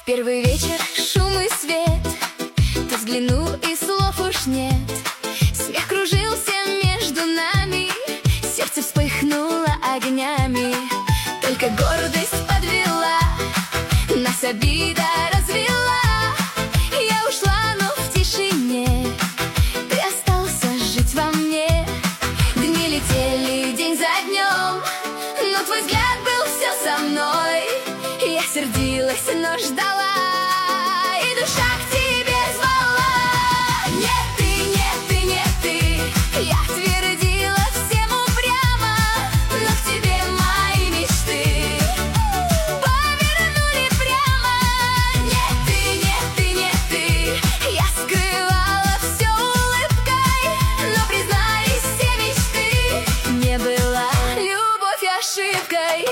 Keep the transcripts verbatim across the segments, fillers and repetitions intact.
В первый вечер шум и свет, ты взглянул и слов уж нет. Смех кружился между нами, сердце вспыхнуло огнями. Только гордость подвела, нас обида развела. Я ушла, но в тишине ты остался жить во мне. Дни летели день за днем, но твой взгляд был все со мной. Я сердилась, но ждала, и душа к тебе звала. Нет, ты, нет, ты, нет, ты. Я твердила всем упрямо, но к тебе мои мечты повернули прямо. Нет, ты, нет, ты, нет, ты. Я скрывала все улыбкой, но признались все мечты. Не была любовь ошибкой.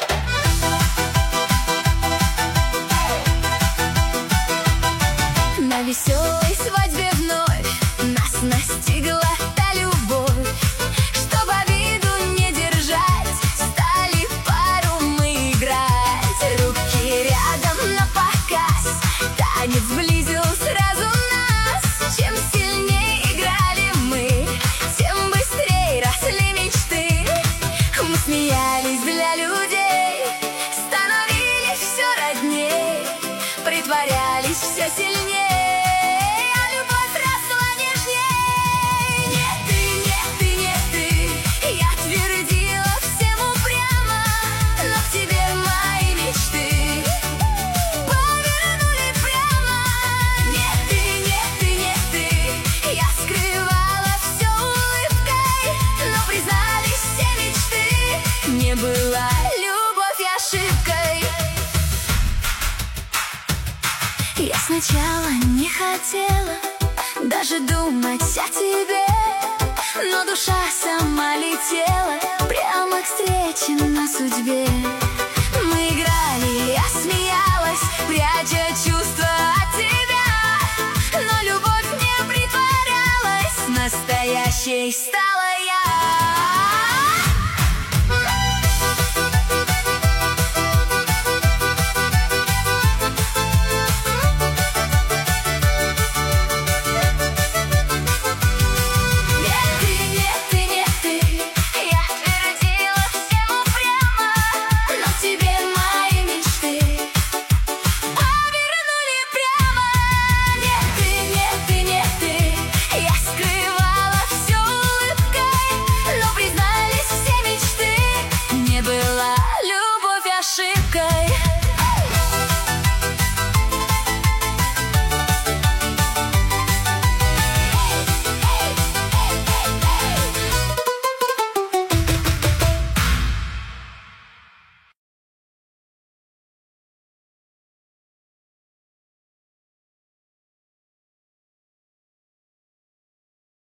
На веселой свадьбе вновь нас настигла та любовь. Чтоб обиду не держать, стали пару мы играть. Руки рядом напоказ, танец сблизил сразу нас. Чем сильнее играли мы, тем быстрее росли мечты. Мы смеялись для людей, становились все родней, притворялись все сильнее. Не была любовь ошибкой. Я сначала не хотела даже думать о тебе, но душа сама летела прямо к встрече на судьбе.